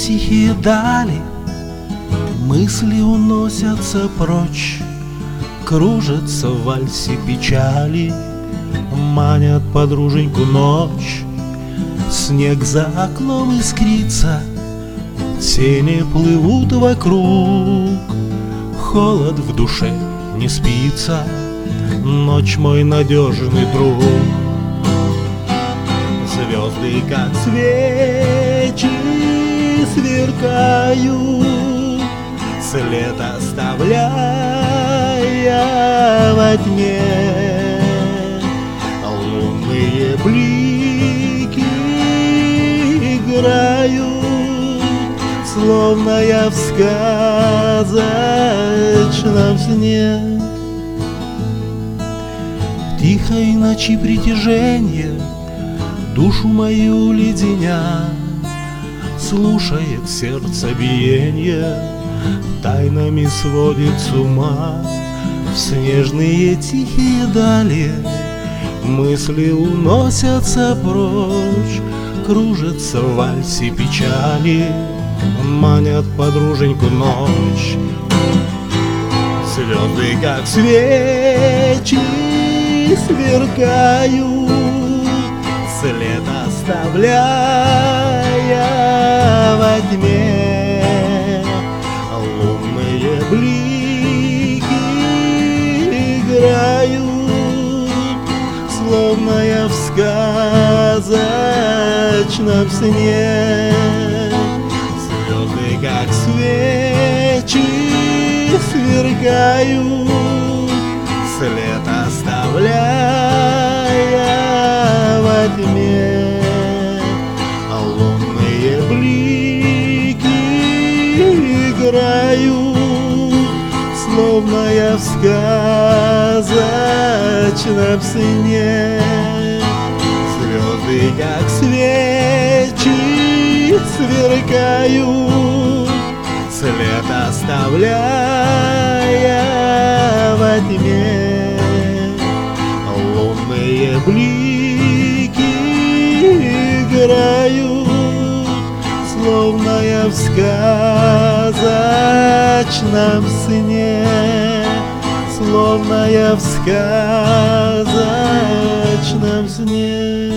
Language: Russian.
тихие дали, мысли уносятся прочь, кружатся в вальсе печали, манят подруженьку ночь. Снег за окном искрится, тени плывут вокруг, холод в душе не спится, ночь мой надежный друг. Звезды, как свечи, сверкают, след оставляя во тьме. Лунные блики играют, словно я в сказочном сне. В тихой ночи притяжение душу мою леденя, слушает сердце биение, тайнами сводит с ума. В снежные тихие дали мысли уносятся прочь, кружатся в вальсе печали, манят подруженьку ночь. Звезды, как свечи, сверкают, след оставляя во тьме. Лунные блики играют, словно я в сказочном сне. Звезды, как свечи, сверкают, след оставляя во тьме. Лунные блики играют, словно я в сказочном сне. Звезды, как свечи, сверкают, след оставляя во тьме. Лунные блики играют, словно я в сказочном сне, словно я в сказочном сне.